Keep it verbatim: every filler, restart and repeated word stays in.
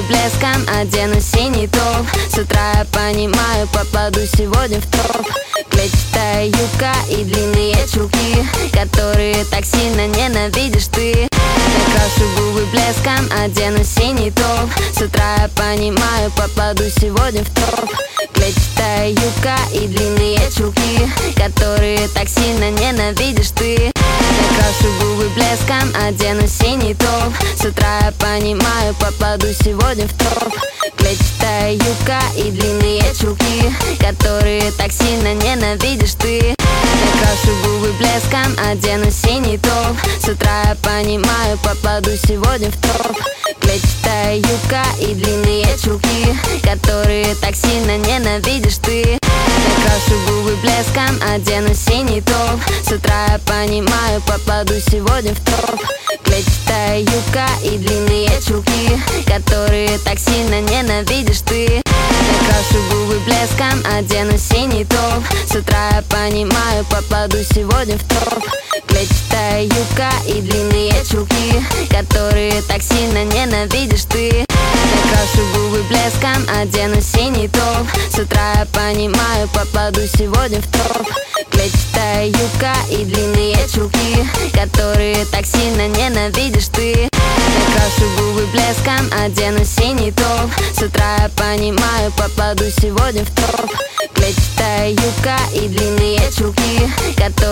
блеском одену синий топ. С утра я понимаю, попаду сегодня в топ. Клетчатая юбка и длинные чулки, которые так сильно ненавидишь ты. Накрашу губы блеском, одену синий топ. С утра я понимаю, попаду сегодня в топ. Клетчатая юбка и длинные чулки, которые так сильно ненавидишь ты. Накрашу губы блеском, одену синий топ. С утра я понимаю, попаду сегодня в топ. Клетчатая юбка и длинные чулки, которые так сильно ненавидишь ты. Накрашу губы блеском, одену синий топ. С утра я понимаю, попаду сегодня в топ. Клетчатая юбка и длинные чулки, которые так сильно ненавидишь ты. Накрашу губы блеском, одену синий топ. С утра я понимаю, попаду сегодня в топ. Клетчатая юбка и длинные чулки, которые так сильно ненавидишь ты. Накрашу губы блеском, одену синий топ. С утра я понимаю, попаду сегодня в топ. Клетчатая юбка и длинные чулки, которые так сильно ненавидишь ты. Накрашу губы блеском, одену синий топ. С утра я понимаю, попаду сегодня в топ. Клетчатая юбка и длинные чулки, которые так сильно ненавидишь ты. Накрашу губы блеском, одену синий топ. С утра я понимаю, попаду сегодня в топ. Клетчатая юбка и длинные чулки, которые